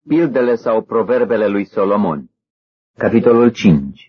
Pildele sau proverbele lui Solomon. Capitolul 5.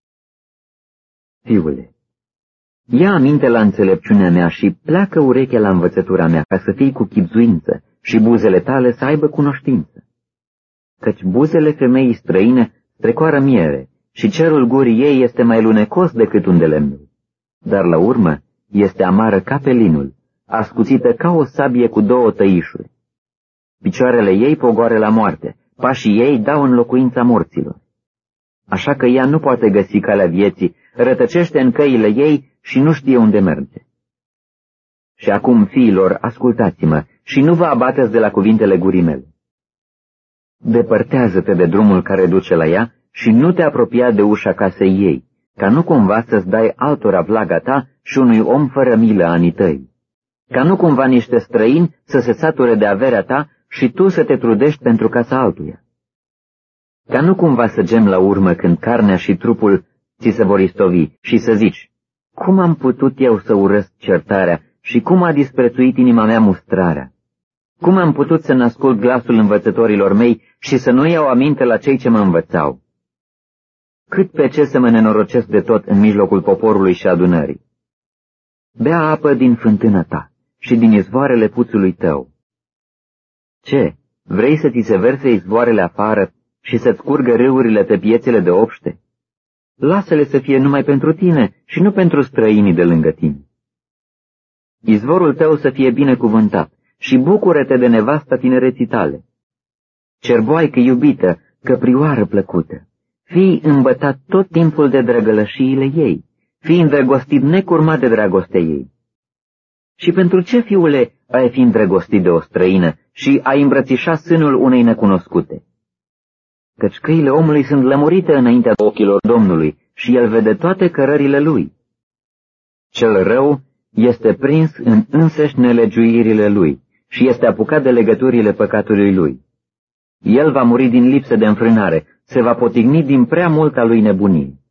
Fiule, ia aminte la înțelepciunea mea și pleacă urechea la învățătura mea, ca să fii cu chibzuință și buzele tale să aibă cunoștință. Căci buzele femeii străine strecoară miere și cerul gurii ei este mai lunecos decât un de lemnul, dar la urmă este amară ca pelinul, ascuțită ca o sabie cu două tăișuri. Picioarele ei pogoare la moarte, pașii ei dau în locuința morților. Așa că ea nu poate găsi calea vieții, rătăcește în căile ei și nu știe unde merge. Și acum, fiilor, ascultați-mă și nu vă abateți de la cuvintele gurii mele. Depărtează-te de drumul care duce la ea și nu te apropia de ușa casei ei, ca nu cumva să-ți dai altora vlaga ta și unui om fără milă anii tăi, ca nu cumva niște străini să se sature de averea ta și tu să te trudești pentru casa altuia. Ca nu cumva să gem la urmă când carnea și trupul ți se vor istovi și să zici, cum am putut eu să urăsc certarea și cum a disprețuit inima mea mustrarea? Cum am putut să n-ascult glasul învățătorilor mei și să nu iau aminte la cei ce mă învățau? Cât pe ce să mă nenorocesc de tot în mijlocul poporului și adunării? Bea apă din fântâna ta și din izvoarele puțului tău. Ce, vrei să ți se verse izvoarele afară și să-ți curgă râurile pe piețele de obște? Lasă-le să fie numai pentru tine și nu pentru străinii de lângă tine. Izvorul tău să fie binecuvântat și bucură-te de nevasta tinereții tale. Cerboaică iubită, căprioară plăcută, fii îmbătat tot timpul de drăgălășiile ei, fii îndrăgostit necurmat de dragostea ei. Și pentru ce, fiule, ai fi îndrăgostit de o străină și ai îmbrățișa sânul unei necunoscute? Căci căile omului sunt lămurite înaintea ochilor Domnului și el vede toate cărările lui. Cel rău este prins în însăși nelegiuirile lui și este apucat de legăturile păcatului lui. El va muri din lipsă de înfrânare, se va potigni din prea multa lui nebunie.